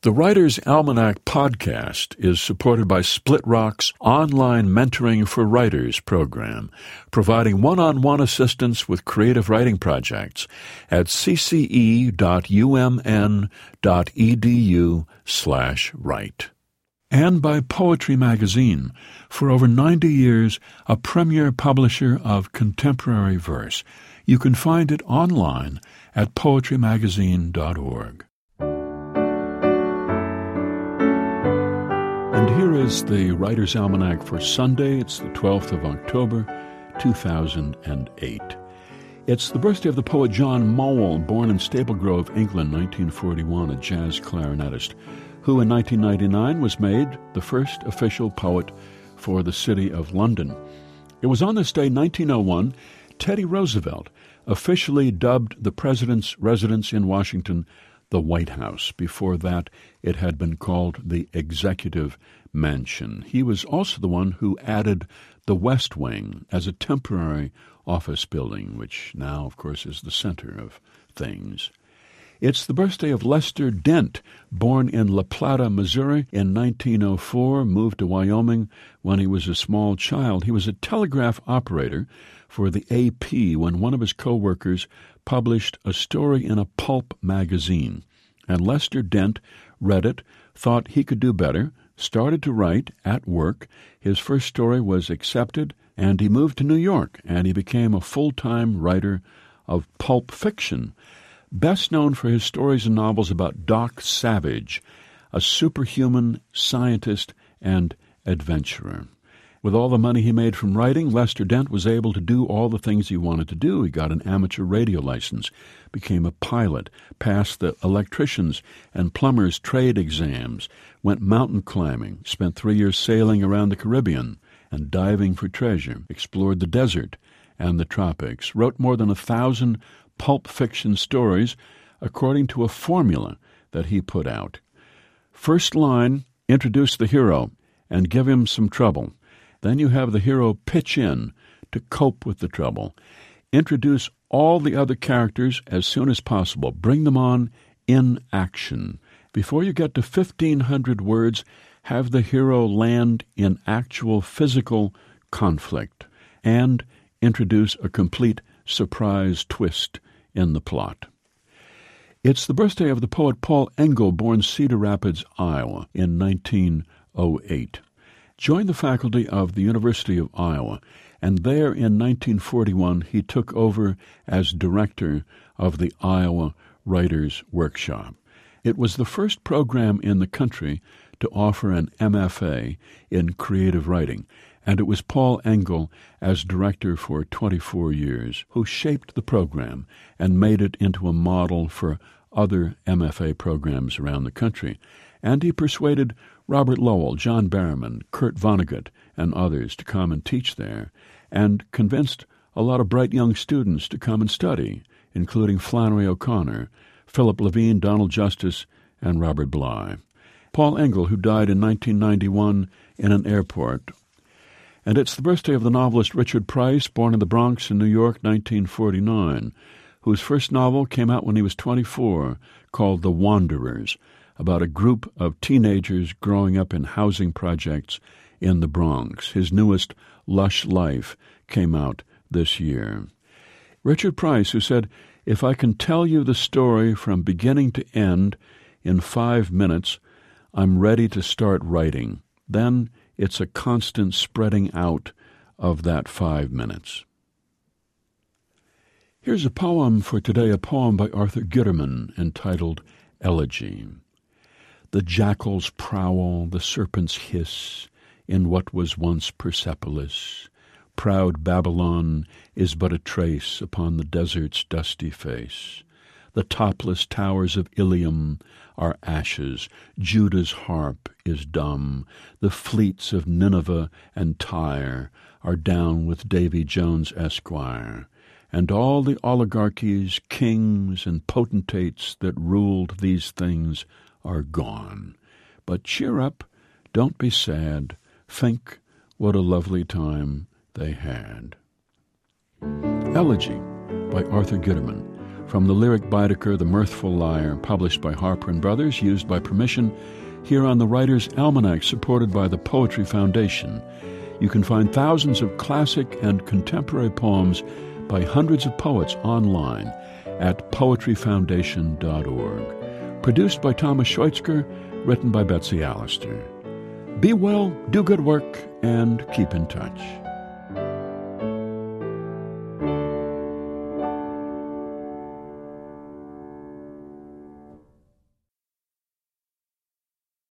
The Writer's Almanac podcast is supported by Split Rock's online Mentoring for Writers program, providing one-on-one assistance with creative writing projects at cce.umn.edu/write. And by Poetry Magazine, for over 90 years, a premier publisher of contemporary verse. You can find it online at poetrymagazine.org. And here is the Writer's Almanac for Sunday. It's the 12th of October, 2008. It's the birthday of the poet John Mowell, born in Staple Grove, England, 1941, a jazz clarinetist, who in 1999 was made the first official poet for the city of London. It was on this day, 1901, Teddy Roosevelt officially dubbed the president's residence in Washington the White House. Before that, it had been called the Executive Mansion. He was also the one who added the West Wing as a temporary office building, which now, of course, is the center of things. It's the birthday of Lester Dent, born in La Plata, Missouri in 1904, moved to Wyoming when he was a small child. He was a telegraph operator for the AP when one of his co-workers published a story in a pulp magazine. And Lester Dent read it, thought he could do better, started to write at work. His first story was accepted, and he moved to New York, and he became a full-time writer of pulp fiction, best known for his stories and novels about Doc Savage, a superhuman scientist and adventurer. With all the money he made from writing, Lester Dent was able to do all the things he wanted to do. He got an amateur radio license, became a pilot, passed the electricians and plumbers trade exams, went mountain climbing, spent 3 years sailing around the Caribbean and diving for treasure, explored the desert and the tropics, wrote more than 1,000 pulp fiction stories according to a formula that he put out. First line, introduce the hero and give him some trouble. Then you have the hero pitch in to cope with the trouble. Introduce all the other characters as soon as possible. Bring them on in action. Before you get to 1,500 words, have the hero land in actual physical conflict and introduce a complete surprise twist in the plot. It's the birthday of the poet Paul Engel, born Cedar Rapids, Iowa, in 1908. Joined the faculty of the University of Iowa, and there in 1941 he took over as director of the Iowa Writers' Workshop. It was the first program in the country to offer an MFA in creative writing, and it was Paul Engel, as director for 24 years, who shaped the program and made it into a model for other MFA programs around the country. And he persuaded Robert Lowell, John Barrowman, Kurt Vonnegut, and others to come and teach there, and convinced a lot of bright young students to come and study, including Flannery O'Connor, Philip Levine, Donald Justice, and Robert Bly. Paul Engel, who died in 1991 in an airport. And it's the birthday of the novelist Richard Price, born in the Bronx in New York, 1949, whose first novel came out when he was 24, called The Wanderers, about a group of teenagers growing up in housing projects in the Bronx. His newest, Lush Life, came out this year. Richard Price, who said, "If I can tell you the story from beginning to end in 5 minutes, I'm ready to start writing. Then it's a constant spreading out of that 5 minutes." Here's a poem for today, a poem by Arthur Guiterman entitled Elegy. The jackal's prowl, the serpent's hiss, in what was once Persepolis. Proud Babylon is but a trace upon the desert's dusty face. The topless towers of Ilium are ashes, Judah's harp is dumb, the fleets of Nineveh and Tyre are down with Davy Jones, Esquire, and all the oligarchies, kings, and potentates that ruled these things are gone. But cheer up, don't be sad, think what a lovely time they had. Elegy by Arthur Guiterman, from the lyric Baedeker, The Mirthful Liar, published by Harper & Brothers, used by permission here on the Writer's Almanac, supported by the Poetry Foundation. You can find thousands of classic and contemporary poems by hundreds of poets online at poetryfoundation.org. Produced by Thomas Schweitzger, written by Betsy Allister. Be well, do good work, and keep in touch.